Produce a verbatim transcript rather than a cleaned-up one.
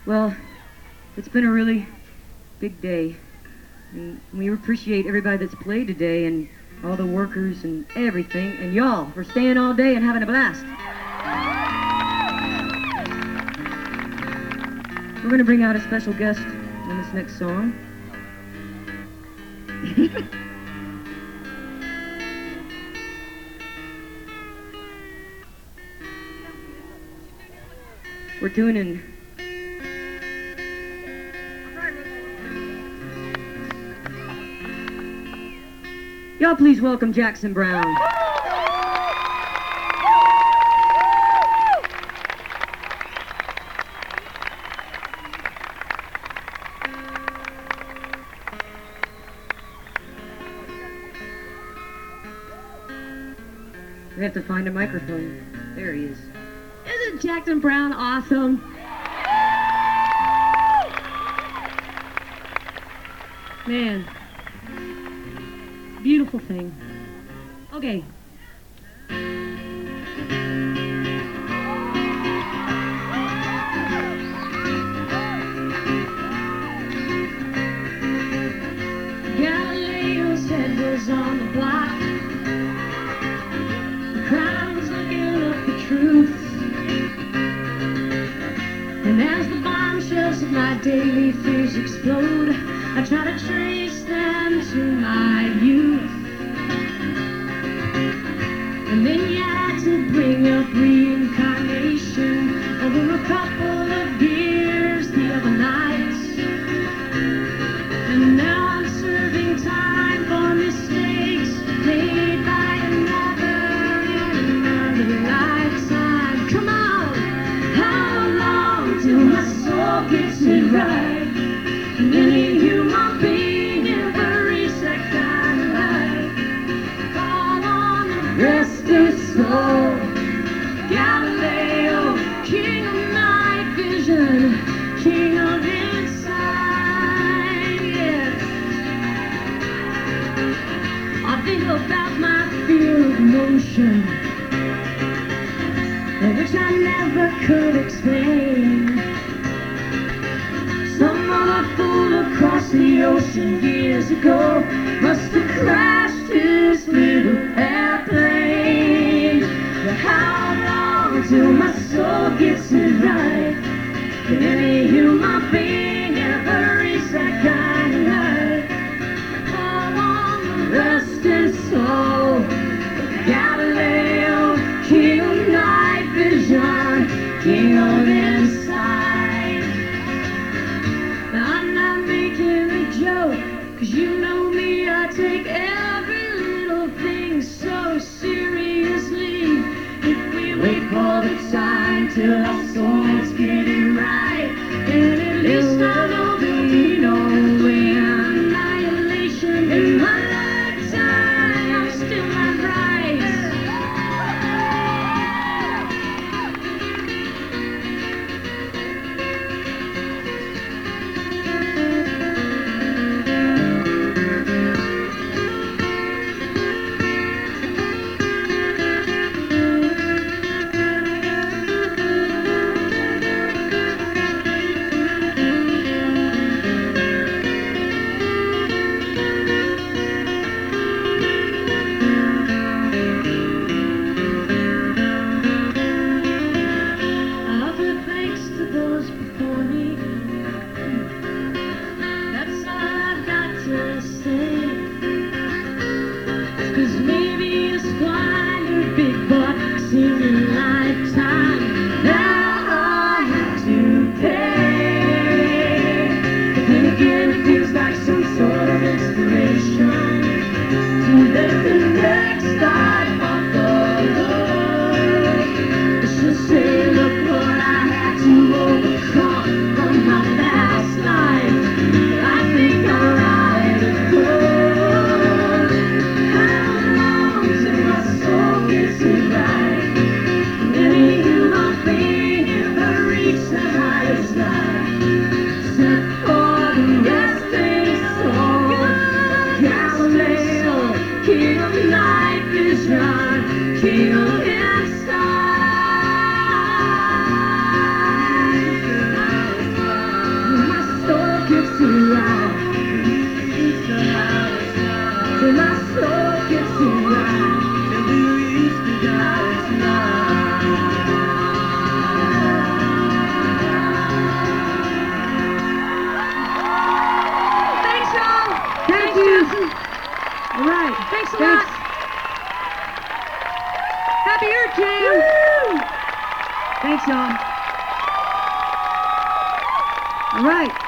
Well, it's been a really big day. And we appreciate everybody that's played today and all the workers and everything, and y'all for staying all day and having a blast. We're going to bring out a special guest on this next song. We're tuning. Y'all please welcome Jackson Browne. We have to find a microphone. There he is. Isn't Jackson Browne awesome? Man. Beautiful thing. Okay. Galileo's head was on the block. The crowd was looking up the truth. And as the bombshells of my daily fears explode, I try to trace them to my youth. And then you had to bring up reincarnation over a couple of beers the other night. And now I'm serving time for mistakes made by another in another lifetime. Come on, how long till my soul gets it right? And any human being ever reach that kind of light? Call on the restless soul, Galileo, king of night vision, king of insight, yeah. I think about my fear of motion, which I never could explain. Some other fool across the ocean years ago must have crashed his little airplane. But how long till my soul gets it right? Can any human being ever reach that kind of light? Call on the restless soul, Galileo, king of night vision, king of insight. Now I'm not making a joke, 'cause you know me, I take every little thing so seriously. If we wait for the time till our souls get it right, then at least I know there'll be no annihilation in my lifetime. I'm still not right. I'll give thanks to those before me. That's all I've got to say. 'Cause maybe a squandered big buck seeming lifetime now I have to pay. But then again it feels like some sort of inspiration to live the next life of the Lord. It's just say, look what I had to overcome from my past life. I think I'll ride it good. How long till my soul gets it right? Any human being ever reach the highest light? Except for the resting soul, Galileo, king of night vision, king of insight. All right.